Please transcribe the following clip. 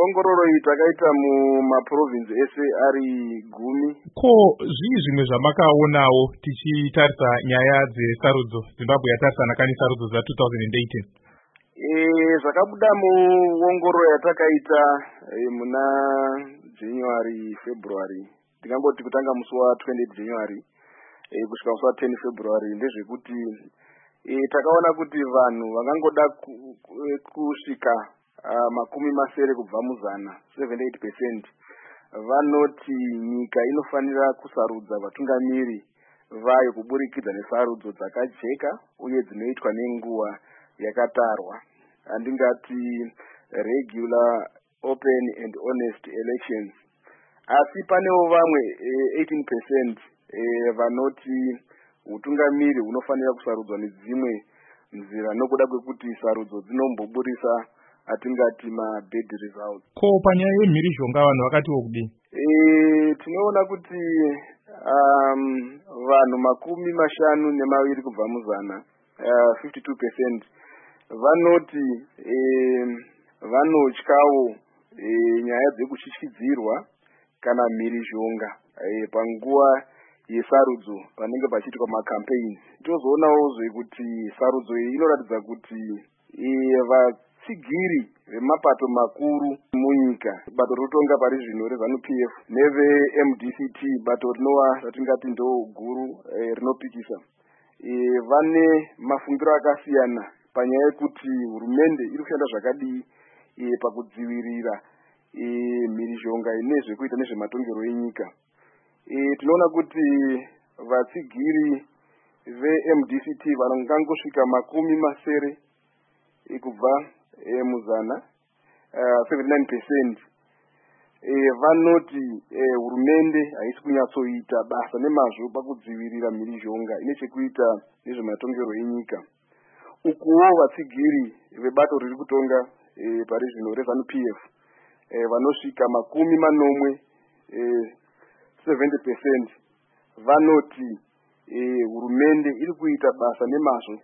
ongororo iyi takaita mumaprovinsi ese ari 10. Ko zvii zvimwe zvamakaonawo tichitarisa nyaya dzesarudzo Zimbabwe yatarisana kani sarudzo dza2018? Zvakabuda muongororo yatakaita muna January February, ndingangoti kutanga musi wa28 January kusvika musi wa10 February, ndezvekuti takaona kuti vanhu vangangoda kusvika makumi masere kubva muzana 78% vanoti nyika inofanira kusarudza vatungamiri vayo kuburikidza nesarudzo dzakajeka uye dzinoitwa nenguva yakatarwa. Handingati regular, open and honest elections. Asi panewo vamwe 18% vanoti utungamiri hunofanira kusarudzwa nedzimwe nzira nokuda kwekuti sarudzo dzinomboburisa atingati mabad results. Ko panyaya yemhirizhonga vanhu vakatiwo kudini? Tinoona kuti vanhu 52 kubva muzana 52% vanoti vanotyawo nyaya dzekutyityidzirwa kana mhirizhonga panguva yesarudzo panenge pachiitwa macampaigns. Tozoonawo zvekuti sarudzo iyi inoratidza kuti vatsigiri vemapato makuru munyika, bato rotonga pari zvino reZANU-PF neve-MDCT, bato rinova ratingati ndo guru rinopikisa, vane mafungiro akasiyana panyaya yekuti hurumende iri kushanda zvakadii pakudzivirira mhirizhonga ine zvekuita nezvematongero enyika. Tinoona kuti vatsigiri ve-MDCT vanongangosvika 80 kubva muzana 79% vanoti hurumende haisi kunyatsoita basa nemazvo pakudzivirira mhirizhonga ine chekuita nezvematongero enyika. Ukuwo vatsigiri vebato riri kutonga pari zvino reZANU-PF vanosvika 70% vanoti hurumende iri kuita basa nemazvo